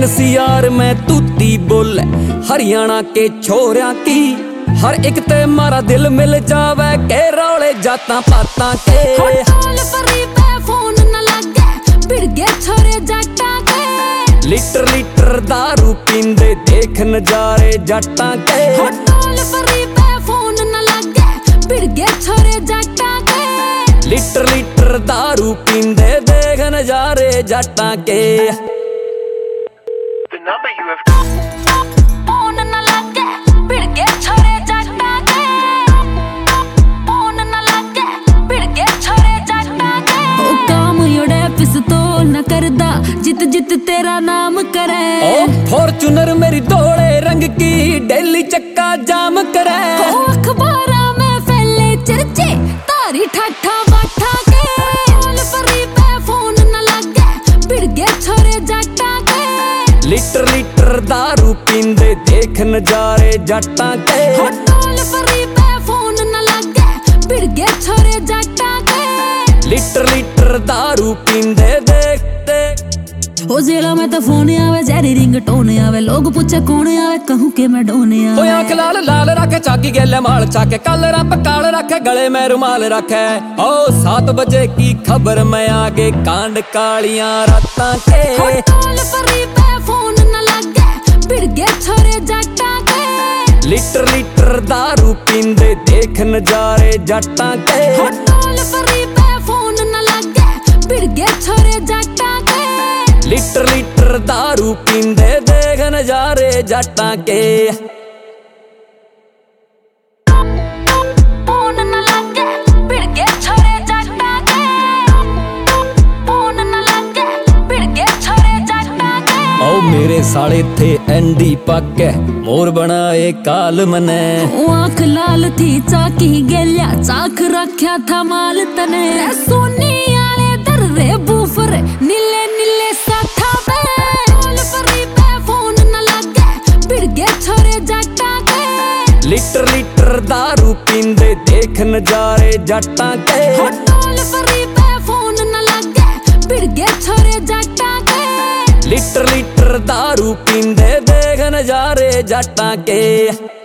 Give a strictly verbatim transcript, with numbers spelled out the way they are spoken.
सी यार मैं तूती बोले हरियाणा के छोरिया की हर एक ते मारा दिल मिल जावे के रौले जाता पाता के फोन न लगे भिड़ गए छोरे जाटा के लीटर लीटर दारू पींदे देख नजारे जाटा के फोन न लगे भिड़ गए छोरे जाटा के लीटर लीटर दारू पींदे देख नजारे जाटा के The number you have phone न लगे भिड़ गए छोरे जाटा के फोन न लगे भिड़ गए छोरे जाटा के ओ काम योड़े पिस्तौल न करदा जित जित तेरा नाम करे ओ फॉर्च्यूनर मेरी धोले रंग की डेली चक्का जाम करे ओ अखबारा में फैले चर्चे तारी ठाठा बाठा के फरी पे फोन न लगे भिड़ गए छोरे जाटा के लीटर लीटर दारू पींदे देख नजारे जाटा के फरी पे फोन न लगे भिड़ गए छोरे जाटा के लीटर लीटर दारू पींदे देख देख ओ जेला में तो फोन आवे जहरी रिंग टोन आवे लोग पूछे कौन आवे कहूं के मैं डोन आवे ओ आंख लाल लाल रखे चाकी गेले माल चाके कल रप काल रखे गले में रुमाल रखे ओ सात बजे की खबर मैं आगे कांड कालियां रातां के फरी पे फोन न लगे भिड़ गए छोरे जाटा के लीटर लीटर दारू पींदे देख नजारे जाटा के फरी पे फोन न लगे भिड़ गए छोरे जाटा के लीटर लीटर दारू पींदे देख नजारे जाटा के फोन न लगे भिड़ गए छोरे जाटा के फोन न लगे भिड़ गए छोरे जाटा के ओ मेरे साले थे एंडी पाके मोर बनाए काल मने आँख लाल थी चाकी गेल्या चाख रखा था माल तने सोनी आले दर्रे बूफर नीले नीले साथा पे फरी पे फोन न लगे भिड़ गए छोरे जाटा के लीटर लीटर दारू पींदे देख नजारे जाटा के फरी पे फोन न लगे भिड़ गए छोरे जाटा के लीटर लीटर दारू पींदे देख नजारे जाटा के।